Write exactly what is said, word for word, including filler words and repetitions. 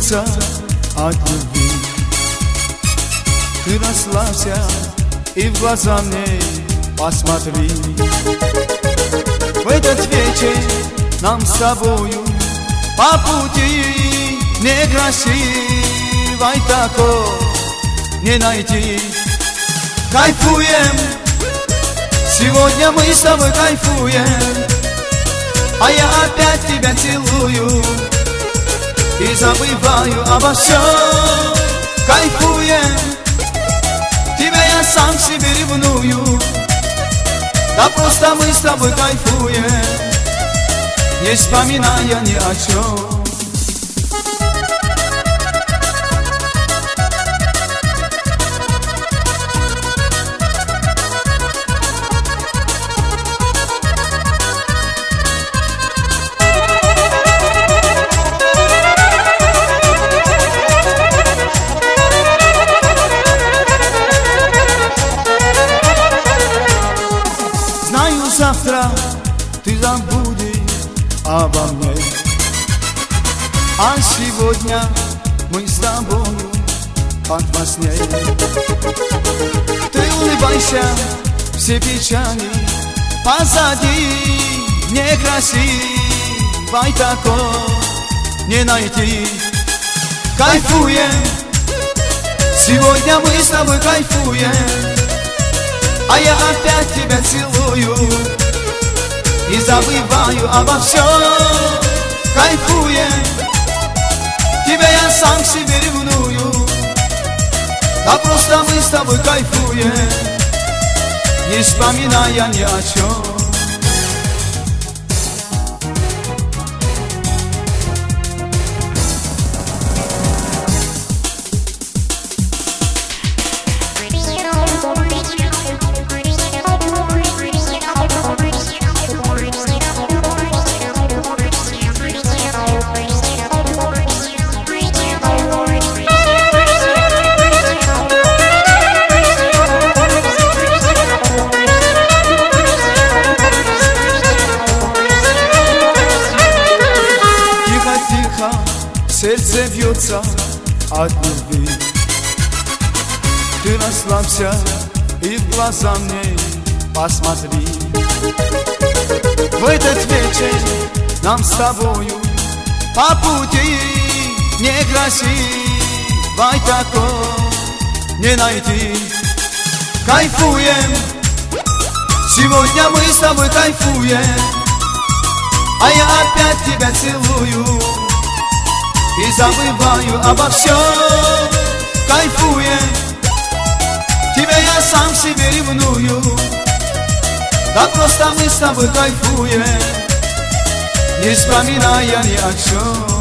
бьются от любви. Ты расслабься и в глаза мне посмотри. В этот вечер нам с тобою по пути некрасивой такой не найти. Кайфуем, сегодня мы с тобой кайфуем, а я опять тебя целую и забываю обо всем. Кайфуем, тебя я сам себе ревную, да просто мы с тобой кайфуем, не вспоминая ни о чем. Завтра ты забудешь обо мне, а сегодня мы с тобою как во сне. Ты улыбайся, все печали позади, некрасивой такой не найти. Кайфуем, сегодня мы с тобой кайфуем, а я опять тебя целую и забываю обо всем. Кайфуем, тебя я сам себе ревную, да просто мы с тобой кайфуем, не вспоминая ни о чем. Сердце бьется от любви. Ты расслабься и в глаза мне посмотри. В этот вечер нам с тобою по пути некрасивой такой не найти. Кайфуем, сегодня мы с тобой кайфуем, а я опять тебя целую и забываю обо всем. Кайфуем, тебя я сам себе ревную, да просто мы с тобой кайфуем, не вспоминая ни о чем.